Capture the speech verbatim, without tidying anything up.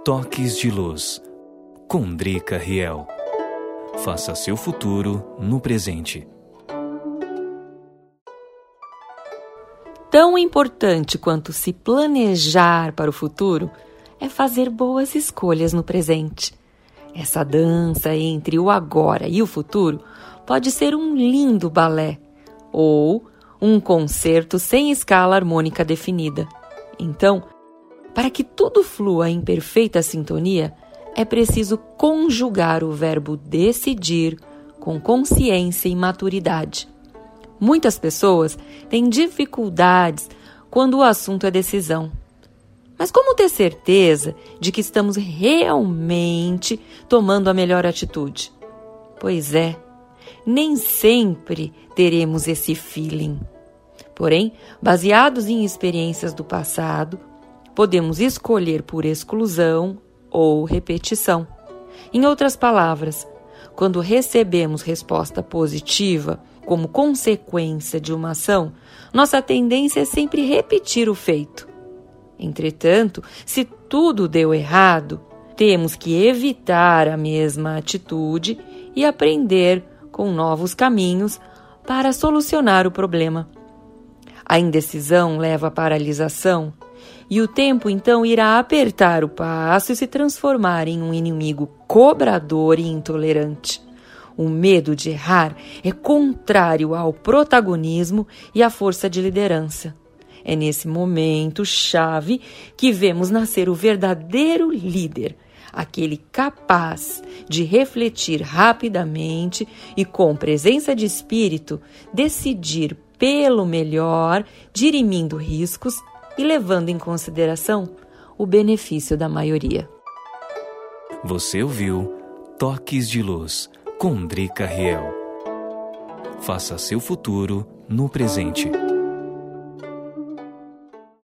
Toques de Luz, com Drica Riel. Faça seu futuro no presente. Tão importante quanto se planejar para o futuro é fazer boas escolhas no presente. Essa dança entre o agora e o futuro pode ser um lindo balé ou um concerto sem escala harmônica definida. Então, para que tudo flua em perfeita sintonia, é preciso conjugar o verbo decidir com consciência e maturidade. Muitas pessoas têm dificuldades quando o assunto é decisão. Mas como ter certeza de que estamos realmente tomando a melhor atitude? Pois é, nem sempre teremos esse feeling. Porém, baseados em experiências do passado, podemos escolher por exclusão ou repetição. Em outras palavras, quando recebemos resposta positiva como consequência de uma ação, nossa tendência é sempre repetir o feito. Entretanto, se tudo deu errado, temos que evitar a mesma atitude e aprender com novos caminhos para solucionar o problema. A indecisão leva à paralisação e o tempo então irá apertar o passo e se transformar em um inimigo cobrador e intolerante. O medo de errar é contrário ao protagonismo e à força de liderança. É nesse momento chave que vemos nascer o verdadeiro líder, aquele capaz de refletir rapidamente e, com presença de espírito, decidir pelo melhor, dirimindo riscos e levando em consideração o benefício da maioria. Você ouviu Toques de Luz, com Drica Riel. Faça seu futuro no presente.